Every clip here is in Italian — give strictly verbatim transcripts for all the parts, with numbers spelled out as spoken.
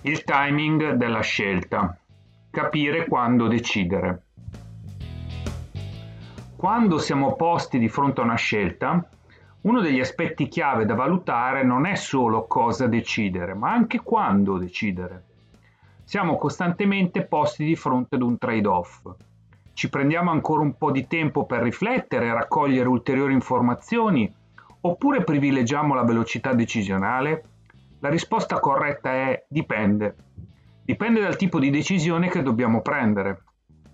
Il timing della scelta. Capire quando decidere. Quando siamo posti di fronte a una scelta, uno degli aspetti chiave da valutare non è solo cosa decidere, ma anche quando decidere. Siamo costantemente posti di fronte ad un trade-off. Ci prendiamo ancora un po' di tempo per riflettere e raccogliere ulteriori informazioni, oppure privilegiamo la velocità decisionale? La risposta corretta è dipende. Dipende dal tipo di decisione che dobbiamo prendere.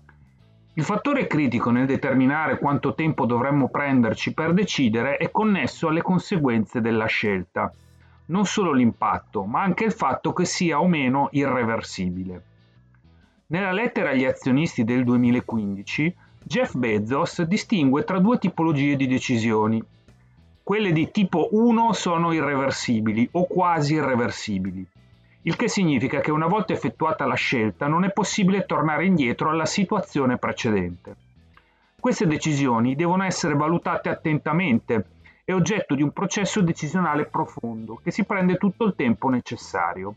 Il fattore critico nel determinare quanto tempo dovremmo prenderci per decidere è connesso alle conseguenze della scelta. Non solo l'impatto, ma anche il fatto che sia o meno irreversibile. Nella lettera agli azionisti del duemilaquindici, Jeff Bezos distingue tra due tipologie di decisioni. Quelle di tipo uno sono irreversibili o quasi irreversibili, il che significa che una volta effettuata la scelta non è possibile tornare indietro alla situazione precedente. Queste decisioni devono essere valutate attentamente e oggetto di un processo decisionale profondo che si prende tutto il tempo necessario.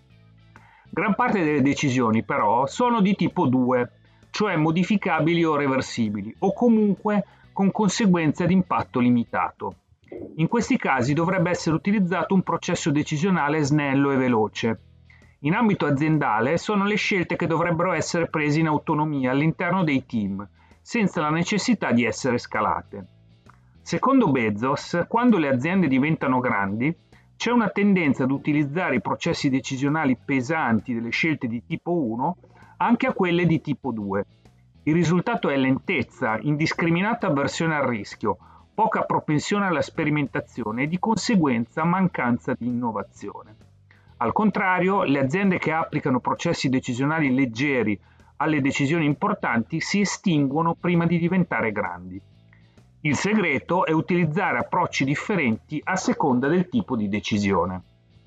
Gran parte delle decisioni però sono di tipo due, cioè modificabili o reversibili, o comunque con conseguenze di impatto limitato. In questi casi dovrebbe essere utilizzato un processo decisionale snello e veloce. In ambito aziendale sono le scelte che dovrebbero essere prese in autonomia all'interno dei team, senza la necessità di essere scalate. Secondo Bezos, quando le aziende diventano grandi, c'è una tendenza ad utilizzare i processi decisionali pesanti delle scelte di tipo uno anche a quelle di tipo due. Il risultato è lentezza, indiscriminata avversione al rischio, poca propensione alla sperimentazione e di conseguenza mancanza di innovazione. Al contrario, le aziende che applicano processi decisionali leggeri alle decisioni importanti si estinguono prima di diventare grandi. Il segreto è utilizzare approcci differenti a seconda del tipo di decisione.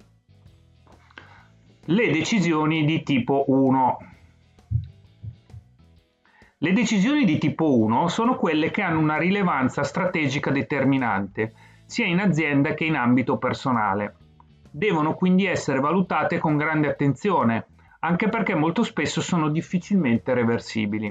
Le decisioni di tipo uno. Le decisioni di tipo uno sono quelle che hanno una rilevanza strategica determinante, sia in azienda che in ambito personale. Devono quindi essere valutate con grande attenzione, anche perché molto spesso sono difficilmente reversibili.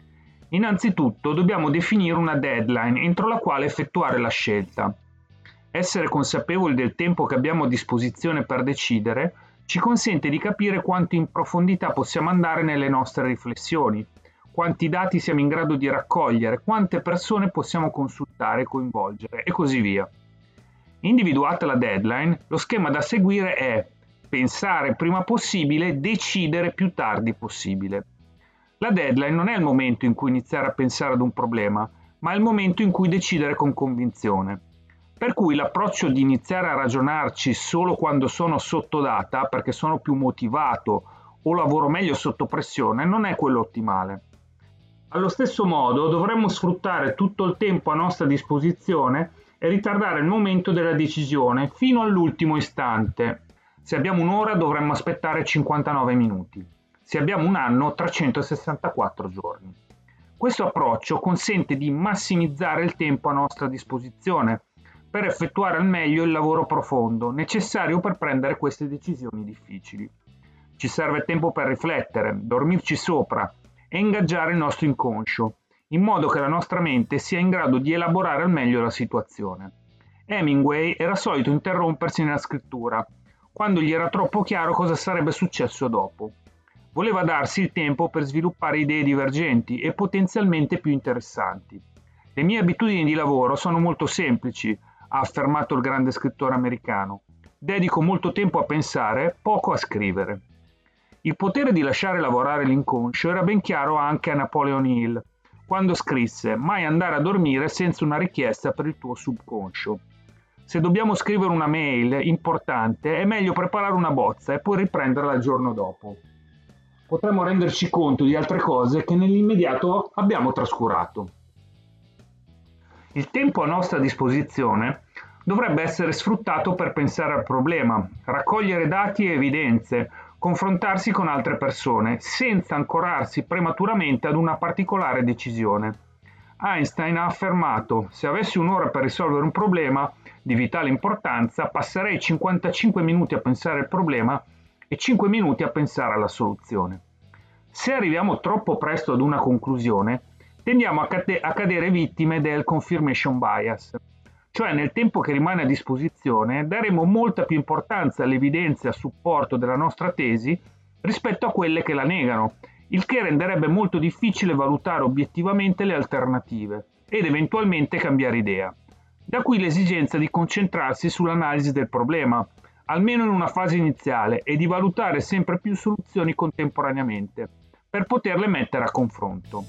Innanzitutto dobbiamo definire una deadline entro la quale effettuare la scelta. Essere consapevoli del tempo che abbiamo a disposizione per decidere ci consente di capire quanto in profondità possiamo andare nelle nostre riflessioni, quanti dati siamo in grado di raccogliere, quante persone possiamo consultare e coinvolgere, e così via. Individuata la deadline, lo schema da seguire è pensare prima possibile, decidere più tardi possibile. La deadline non è il momento in cui iniziare a pensare ad un problema, ma è il momento in cui decidere con convinzione. Per cui l'approccio di iniziare a ragionarci solo quando sono sotto data, perché sono più motivato o lavoro meglio sotto pressione, non è quello ottimale. Allo stesso modo dovremmo sfruttare tutto il tempo a nostra disposizione e ritardare il momento della decisione fino all'ultimo istante. Se abbiamo un'ora dovremmo aspettare cinquantanove minuti. Se abbiamo un anno, trecentosessantaquattro giorni. Questo approccio consente di massimizzare il tempo a nostra disposizione per effettuare al meglio il lavoro profondo necessario per prendere queste decisioni difficili. Ci serve tempo per riflettere, dormirci sopra e ingaggiare il nostro inconscio, in modo che la nostra mente sia in grado di elaborare al meglio la situazione. Hemingway era solito interrompersi nella scrittura, quando gli era troppo chiaro cosa sarebbe successo dopo. Voleva darsi il tempo per sviluppare idee divergenti e potenzialmente più interessanti. Le mie abitudini di lavoro sono molto semplici, ha affermato il grande scrittore americano. Dedico molto tempo a pensare, poco a scrivere. Il potere di lasciare lavorare l'inconscio era ben chiaro anche a Napoleon Hill, quando scrisse «Mai andare a dormire senza una richiesta per il tuo subconscio». Se dobbiamo scrivere una mail importante, è meglio preparare una bozza e poi riprenderla il giorno dopo. Potremmo renderci conto di altre cose che nell'immediato abbiamo trascurato. Il tempo a nostra disposizione dovrebbe essere sfruttato per pensare al problema, raccogliere dati e evidenze, confrontarsi con altre persone, senza ancorarsi prematuramente ad una particolare decisione. Einstein ha affermato: se avessi un'ora per risolvere un problema di vitale importanza, passerei cinquantacinque minuti a pensare al problema e cinque minuti a pensare alla soluzione. Se arriviamo troppo presto ad una conclusione, tendiamo a, cade- a cadere vittime del confirmation bias, cioè nel tempo che rimane a disposizione daremo molta più importanza alle evidenze a supporto della nostra tesi rispetto a quelle che la negano, il che renderebbe molto difficile valutare obiettivamente le alternative ed eventualmente cambiare idea. Da qui l'esigenza di concentrarsi sull'analisi del problema, almeno in una fase iniziale, e di valutare sempre più soluzioni contemporaneamente, per poterle mettere a confronto.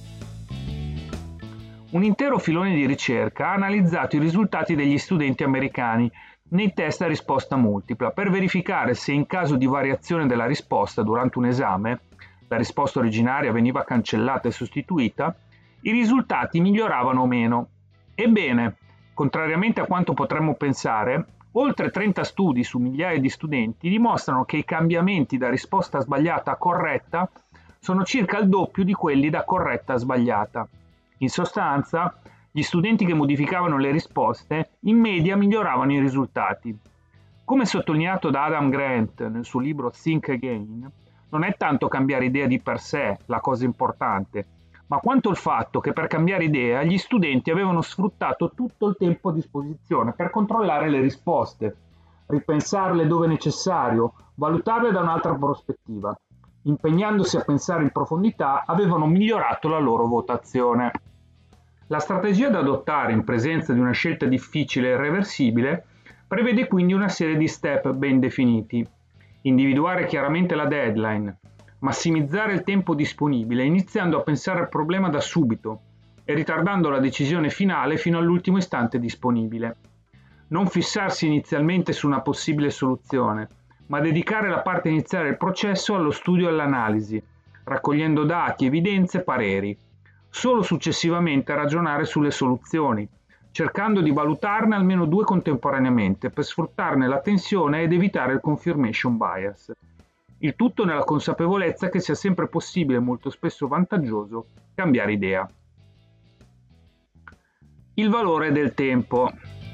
Un intero filone di ricerca ha analizzato i risultati degli studenti americani nei test a risposta multipla per verificare se in caso di variazione della risposta durante un esame, la risposta originaria veniva cancellata e sostituita, i risultati miglioravano o meno. Ebbene, contrariamente a quanto potremmo pensare, oltre trenta studi su migliaia di studenti dimostrano che i cambiamenti da risposta sbagliata a corretta sono circa il doppio di quelli da corretta a sbagliata. In sostanza, gli studenti che modificavano le risposte in media miglioravano i risultati. Come sottolineato da Adam Grant nel suo libro Think Again, non è tanto cambiare idea di per sé la cosa importante, ma quanto il fatto che per cambiare idea gli studenti avevano sfruttato tutto il tempo a disposizione per controllare le risposte, ripensarle dove necessario, valutarle da un'altra prospettiva. Impegnandosi a pensare in profondità, avevano migliorato la loro votazione. La strategia da adottare in presenza di una scelta difficile e irreversibile prevede quindi una serie di step ben definiti. Individuare chiaramente la deadline, massimizzare il tempo disponibile iniziando a pensare al problema da subito e ritardando la decisione finale fino all'ultimo istante disponibile. Non fissarsi inizialmente su una possibile soluzione, ma dedicare la parte iniziale del processo allo studio e all'analisi, raccogliendo dati, evidenze e pareri. Solo successivamente ragionare sulle soluzioni, cercando di valutarne almeno due contemporaneamente per sfruttarne la tensione ed evitare il confirmation bias. Il tutto nella consapevolezza che sia sempre possibile e molto spesso vantaggioso cambiare idea. Il valore del tempo.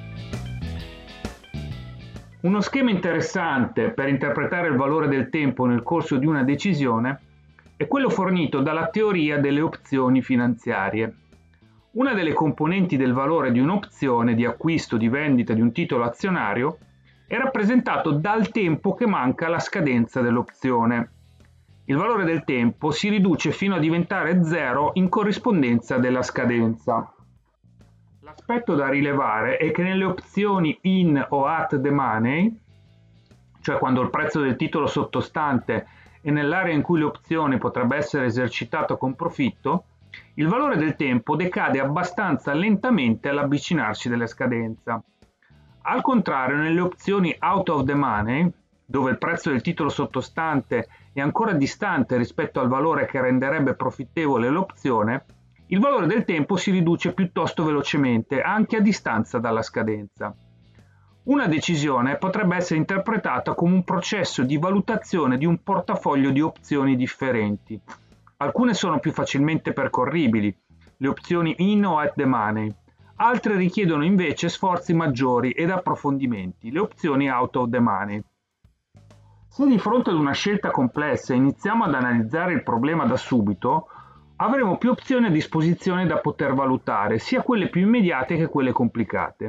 Uno schema interessante per interpretare il valore del tempo nel corso di una decisione è quello fornito dalla teoria delle opzioni finanziarie. Una delle componenti del valore di un'opzione di acquisto o di vendita di un titolo azionario è rappresentato dal tempo che manca alla scadenza dell'opzione. Il valore del tempo si riduce fino a diventare zero in corrispondenza della scadenza. L'aspetto da rilevare è che nelle opzioni in o at the money, cioè quando il prezzo del titolo sottostante è nell'area in cui l'opzione potrebbe essere esercitata con profitto, il valore del tempo decade abbastanza lentamente all'avvicinarsi della scadenza. Al contrario, nelle opzioni out of the money, dove il prezzo del titolo sottostante è ancora distante rispetto al valore che renderebbe profittevole l'opzione, il valore del tempo si riduce piuttosto velocemente, anche a distanza dalla scadenza. Una decisione potrebbe essere interpretata come un processo di valutazione di un portafoglio di opzioni differenti. Alcune sono più facilmente percorribili, le opzioni in o at the money. Altre richiedono invece sforzi maggiori ed approfondimenti, le opzioni out of the money. Se di fronte ad una scelta complessa iniziamo ad analizzare il problema da subito, avremo più opzioni a disposizione da poter valutare, sia quelle più immediate che quelle complicate.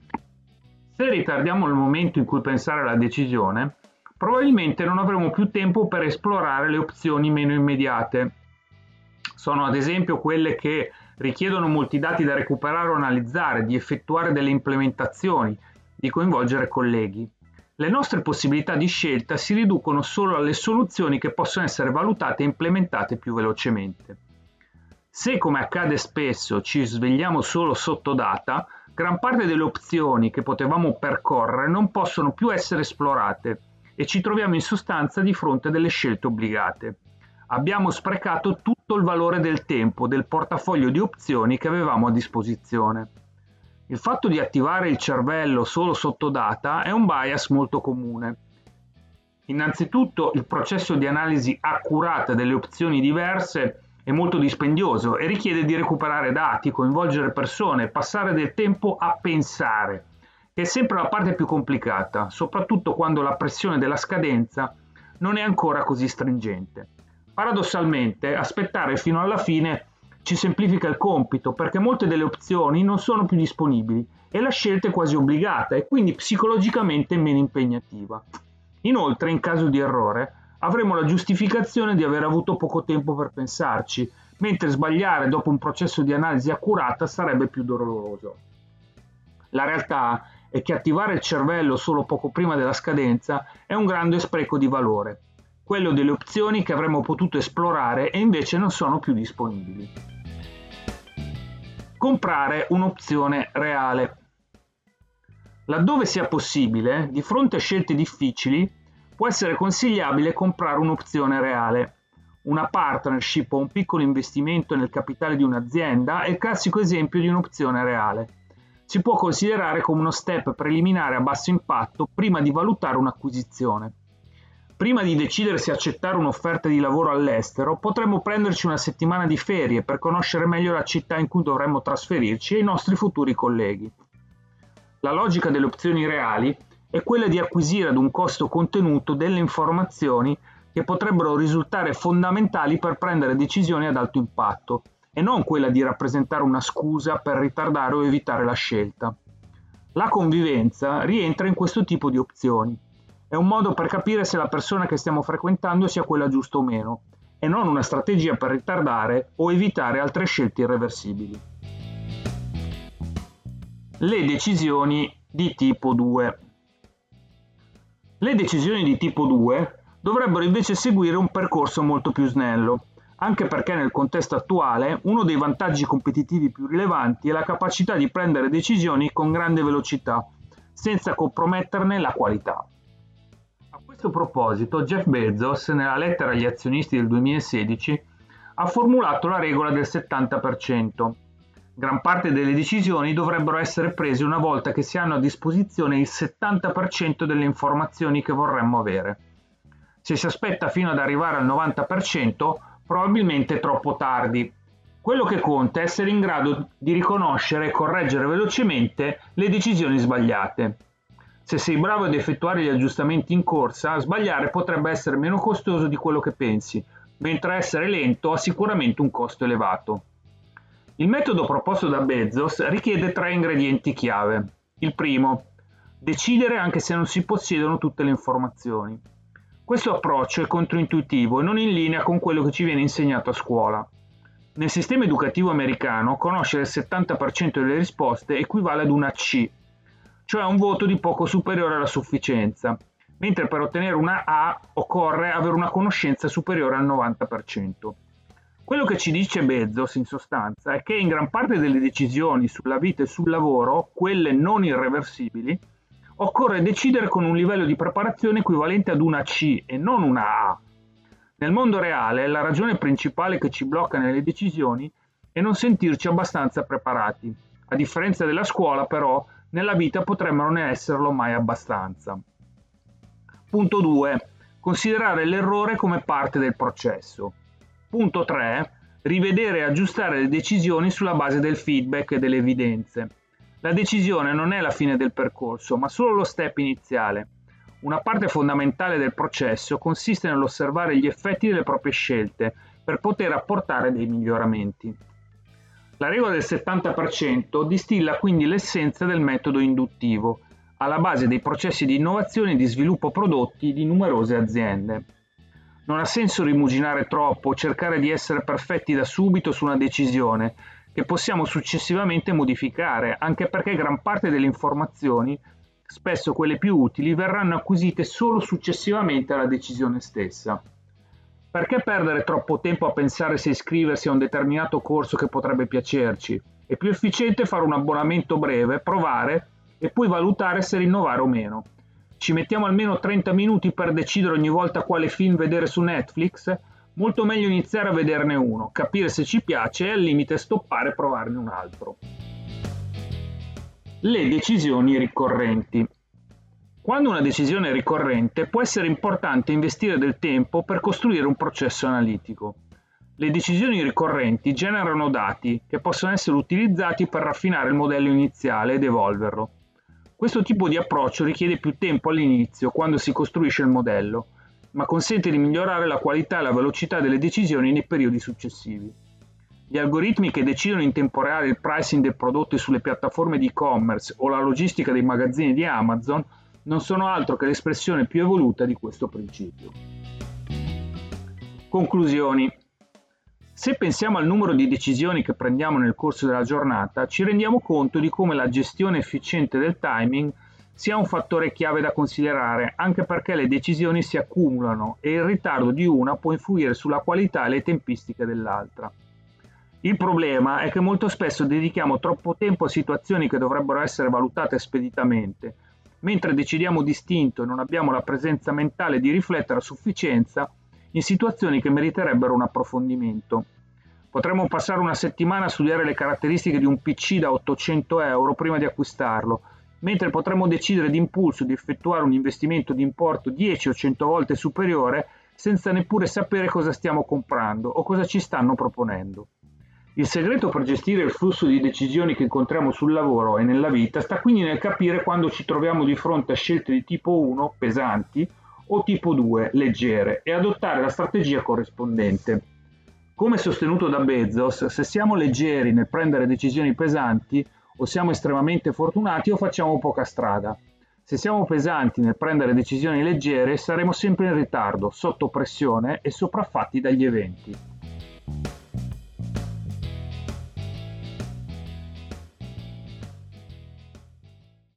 Se ritardiamo il momento in cui pensare alla decisione, probabilmente non avremo più tempo per esplorare le opzioni meno immediate. Sono ad esempio quelle che richiedono molti dati da recuperare o analizzare, di effettuare delle implementazioni, di coinvolgere colleghi. Le nostre possibilità di scelta si riducono solo alle soluzioni che possono essere valutate e implementate più velocemente. Se, come accade spesso, ci svegliamo solo sotto data, gran parte delle opzioni che potevamo percorrere non possono più essere esplorate e ci troviamo in sostanza di fronte a delle scelte obbligate. Abbiamo sprecato tutto il valore del tempo del portafoglio di opzioni che avevamo a disposizione. Il fatto di attivare il cervello solo sotto data è un bias molto comune. Innanzitutto, il processo di analisi accurata delle opzioni diverse è molto dispendioso e richiede di recuperare dati, coinvolgere persone, passare del tempo a pensare, che è sempre la parte più complicata, soprattutto quando la pressione della scadenza non è ancora così stringente. Paradossalmente, aspettare fino alla fine ci semplifica il compito perché molte delle opzioni non sono più disponibili e la scelta è quasi obbligata e quindi psicologicamente meno impegnativa. Inoltre, in caso di errore, avremo la giustificazione di aver avuto poco tempo per pensarci, mentre sbagliare dopo un processo di analisi accurata sarebbe più doloroso. La realtà è che attivare il cervello solo poco prima della scadenza è un grande spreco di valore, quello delle opzioni che avremmo potuto esplorare e invece non sono più disponibili. Comprare un'opzione reale. Laddove sia possibile, di fronte a scelte difficili, può essere consigliabile comprare un'opzione reale. Una partnership o un piccolo investimento nel capitale di un'azienda è il classico esempio di un'opzione reale. Si può considerare come uno step preliminare a basso impatto prima di valutare un'acquisizione. Prima di decidere se accettare un'offerta di lavoro all'estero, potremmo prenderci una settimana di ferie per conoscere meglio la città in cui dovremmo trasferirci e i nostri futuri colleghi. La logica delle opzioni reali è quella di acquisire ad un costo contenuto delle informazioni che potrebbero risultare fondamentali per prendere decisioni ad alto impatto, e non quella di rappresentare una scusa per ritardare o evitare la scelta. La convivenza rientra in questo tipo di opzioni. È un modo per capire se la persona che stiamo frequentando sia quella giusta o meno, e non una strategia per ritardare o evitare altre scelte irreversibili. Le decisioni di tipo due. Le decisioni di tipo due dovrebbero invece seguire un percorso molto più snello, anche perché nel contesto attuale uno dei vantaggi competitivi più rilevanti è la capacità di prendere decisioni con grande velocità, senza comprometterne la qualità. A questo proposito, Jeff Bezos, nella lettera agli azionisti del duemilasedici, ha formulato la regola del settanta per cento. Gran parte delle decisioni dovrebbero essere prese una volta che si hanno a disposizione il settanta per cento delle informazioni che vorremmo avere. Se si aspetta fino ad arrivare al novanta per cento, probabilmente è troppo tardi. Quello che conta è essere in grado di riconoscere e correggere velocemente le decisioni sbagliate. Se sei bravo ad effettuare gli aggiustamenti in corsa, sbagliare potrebbe essere meno costoso di quello che pensi, mentre essere lento ha sicuramente un costo elevato. Il metodo proposto da Bezos richiede tre ingredienti chiave. Il primo, decidere anche se non si possiedono tutte le informazioni. Questo approccio è controintuitivo e non in linea con quello che ci viene insegnato a scuola. Nel sistema educativo americano, conoscere il settanta per cento delle risposte equivale ad una C, cioè un voto di poco superiore alla sufficienza, mentre per ottenere una A occorre avere una conoscenza superiore al novanta per cento. Quello che ci dice Bezos, in sostanza, è che in gran parte delle decisioni sulla vita e sul lavoro, quelle non irreversibili, occorre decidere con un livello di preparazione equivalente ad una C e non una A. Nel mondo reale, la ragione principale che ci blocca nelle decisioni è non sentirci abbastanza preparati. A differenza della scuola, però, nella vita potremmo non esserlo mai abbastanza. Punto due. Considerare l'errore come parte del processo. Punto tre. Rivedere e aggiustare le decisioni sulla base del feedback e delle evidenze. La decisione non è la fine del percorso, ma solo lo step iniziale. Una parte fondamentale del processo consiste nell'osservare gli effetti delle proprie scelte per poter apportare dei miglioramenti. La regola del settanta per cento distilla quindi l'essenza del metodo induttivo, alla base dei processi di innovazione e di sviluppo prodotti di numerose aziende. Non ha senso rimuginare troppo o cercare di essere perfetti da subito su una decisione, che possiamo successivamente modificare, anche perché gran parte delle informazioni, spesso quelle più utili, verranno acquisite solo successivamente alla decisione stessa. Perché perdere troppo tempo a pensare se iscriversi a un determinato corso che potrebbe piacerci? È più efficiente fare un abbonamento breve, provare e poi valutare se rinnovare o meno. Ci mettiamo almeno trenta minuti per decidere ogni volta quale film vedere su Netflix? Molto meglio iniziare a vederne uno, capire se ci piace e al limite stoppare e provarne un altro. Le decisioni ricorrenti. Quando una decisione è ricorrente, può essere importante investire del tempo per costruire un processo analitico. Le decisioni ricorrenti generano dati che possono essere utilizzati per raffinare il modello iniziale ed evolverlo. Questo tipo di approccio richiede più tempo all'inizio, quando si costruisce il modello, ma consente di migliorare la qualità e la velocità delle decisioni nei periodi successivi. Gli algoritmi che decidono in tempo reale il pricing dei prodotti sulle piattaforme di e-commerce o la logistica dei magazzini di Amazon non sono altro che l'espressione più evoluta di questo principio. Conclusioni. Se pensiamo al numero di decisioni che prendiamo nel corso della giornata, ci rendiamo conto di come la gestione efficiente del timing sia un fattore chiave da considerare, anche perché le decisioni si accumulano e il ritardo di una può influire sulla qualità e le tempistiche dell'altra. Il problema è che molto spesso dedichiamo troppo tempo a situazioni che dovrebbero essere valutate speditamente, mentre decidiamo distinto e non abbiamo la presenza mentale di riflettere a sufficienza in situazioni che meriterebbero un approfondimento. Potremmo passare una settimana a studiare le caratteristiche di un P C da ottocento euro prima di acquistarlo, mentre potremmo decidere d'impulso di effettuare un investimento di importo dieci o cento volte superiore senza neppure sapere cosa stiamo comprando o cosa ci stanno proponendo. Il segreto per gestire il flusso di decisioni che incontriamo sul lavoro e nella vita sta quindi nel capire quando ci troviamo di fronte a scelte di tipo uno, pesanti, o tipo due, leggere, e adottare la strategia corrispondente. Come sostenuto da Bezos, se siamo leggeri nel prendere decisioni pesanti, o siamo estremamente fortunati o facciamo poca strada. Se siamo pesanti nel prendere decisioni leggere, saremo sempre in ritardo, sotto pressione e sopraffatti dagli eventi.